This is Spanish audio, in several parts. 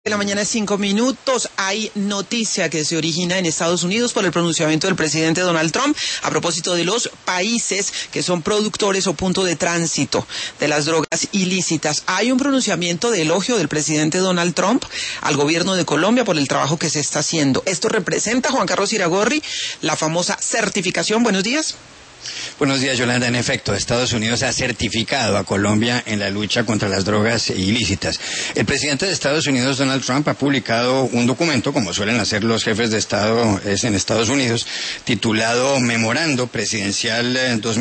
De la mañana, 5 minutos. Hay noticia que se origina en Estados Unidos por el pronunciamiento del presidente Donald Trump a propósito de los países que son productores o punto de tránsito de las drogas ilícitas. Hay un pronunciamiento de elogio del presidente Donald Trump al gobierno de Colombia por el trabajo que se está haciendo. Esto representa, Juan Carlos Iragorri, la famosa certificación. Buenos días. Buenos días, Yolanda. En efecto, Estados Unidos ha certificado a Colombia en la lucha contra las drogas ilícitas. El presidente de Estados Unidos, Donald Trump, ha publicado un documento, como suelen hacer los jefes de Estado en Estados Unidos, titulado Memorando Presidencial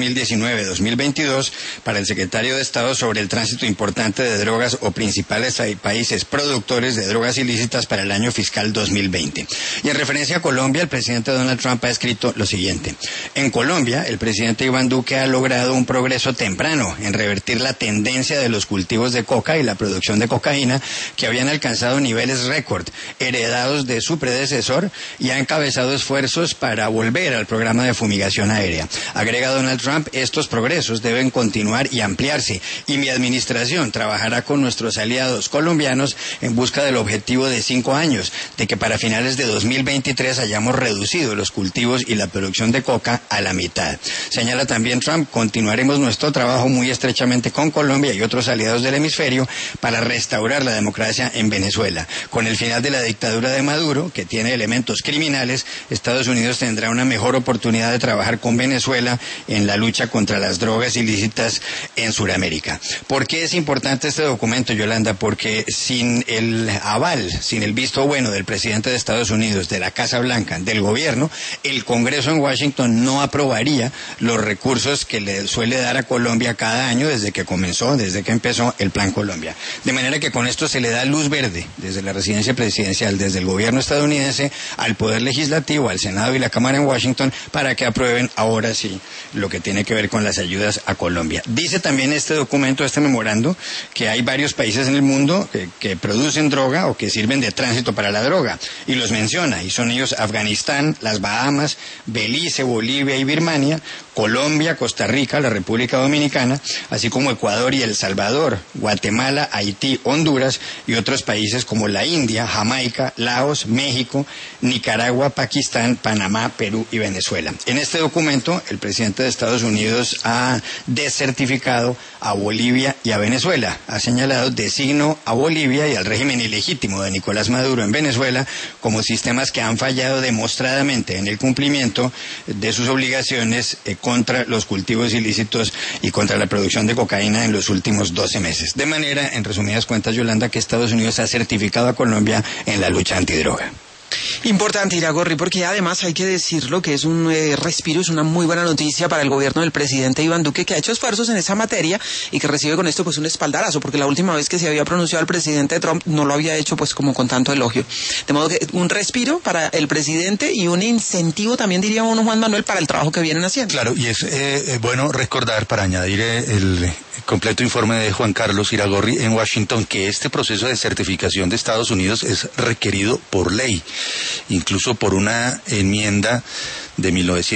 2019-2022 para el secretario de Estado sobre el tránsito importante de drogas o principales países productores de drogas ilícitas para el año fiscal 2020. Y en referencia a Colombia, el presidente Donald Trump ha escrito lo siguiente. En Colombia, el presidente Iván Duque ha logrado un progreso temprano en revertir la tendencia de los cultivos de coca y la producción de cocaína que habían alcanzado niveles récord, heredados de su predecesor, y ha encabezado esfuerzos para volver al programa de fumigación aérea. Agrega Donald Trump, estos progresos deben continuar y ampliarse, y mi administración trabajará con nuestros aliados colombianos en busca del objetivo de 5 años, de que para finales de 2023 hayamos reducido los cultivos y la producción de coca a la mitad. Señala también Trump, continuaremos nuestro trabajo muy estrechamente con Colombia y otros aliados del hemisferio para restaurar la democracia en Venezuela. Con el final de la dictadura de Maduro, que tiene elementos criminales, Estados Unidos tendrá una mejor oportunidad de trabajar con Venezuela en la lucha contra las drogas ilícitas en Sudamérica. ¿Por qué es importante este documento, Yolanda? Porque sin el aval, sin el visto bueno del presidente de Estados Unidos, de la Casa Blanca, del gobierno, el Congreso en Washington no aprobaría los recursos que le suele dar a Colombia cada año desde que empezó el Plan Colombia. De manera que con esto se le da luz verde desde la residencia presidencial, desde el gobierno estadounidense, al Poder Legislativo, al Senado y la Cámara en Washington, para que aprueben ahora sí lo que tiene que ver con las ayudas a Colombia. Dice también este documento, este memorando, que hay varios países en el mundo que producen droga o que sirven de tránsito para la droga, y los menciona, y son ellos Afganistán, las Bahamas, Belice, Bolivia y Birmania, Colombia, Costa Rica, la República Dominicana, así como Ecuador y El Salvador, Guatemala, Haití, Honduras y otros países como la India, Jamaica, Laos, México, Nicaragua, Pakistán, Panamá, Perú y Venezuela. En este documento, el presidente de Estados Unidos ha desertificado a Bolivia y a Venezuela. Ha señalado designo a Bolivia y al régimen ilegítimo de Nicolás Maduro en Venezuela como sistemas que han fallado demostradamente en el cumplimiento de sus obligaciones contra los cultivos ilícitos y contra la producción de cocaína en los últimos 12 meses. De manera, en resumidas cuentas, Yolanda, que Estados Unidos ha certificado a Colombia en la lucha antidroga. Importante, Iragorri, porque además hay que decirlo que es un respiro, es una muy buena noticia para el gobierno del presidente Iván Duque, que ha hecho esfuerzos en esa materia y que recibe con esto pues un espaldarazo, porque la última vez que se había pronunciado el presidente Trump no lo había hecho pues como con tanto elogio. De modo que un respiro para el presidente y un incentivo también, diría uno, Juan Manuel, para el trabajo que vienen haciendo. Claro, y es bueno recordar, para añadir el completo informe de Juan Carlos Iragorri en Washington, que este proceso de certificación de Estados Unidos es requerido por ley, incluso por una enmienda de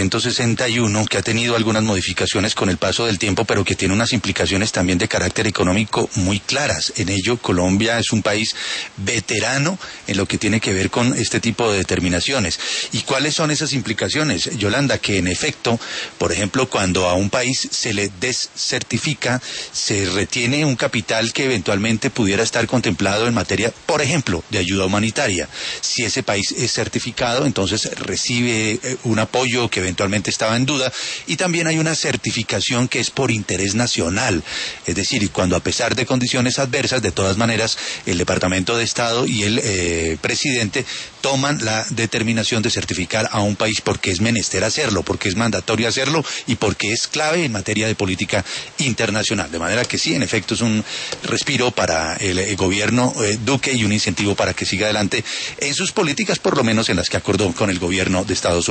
1961 que ha tenido algunas modificaciones con el paso del tiempo, pero que tiene unas implicaciones también de carácter económico muy claras. En ello, Colombia es un país veterano en lo que tiene que ver con este tipo de determinaciones. ¿Y cuáles son esas implicaciones, Yolanda? Que en efecto, por ejemplo, cuando a un país se le descertifica, se retiene un capital que eventualmente pudiera estar contemplado en materia, por ejemplo, de ayuda humanitaria. Si ese país es certificado, entonces recibe un apoyo que eventualmente estaba en duda, y también hay una certificación que es por interés nacional, es decir, cuando a pesar de condiciones adversas, de todas maneras, el Departamento de Estado y el presidente toman la determinación de certificar a un país porque es menester hacerlo, porque es mandatorio hacerlo y porque es clave en materia de política internacional. De manera que sí, en efecto, es un respiro para el gobierno Duque y un incentivo para que siga adelante en sus políticas, por lo menos en las que acordó con el gobierno de Estados Unidos.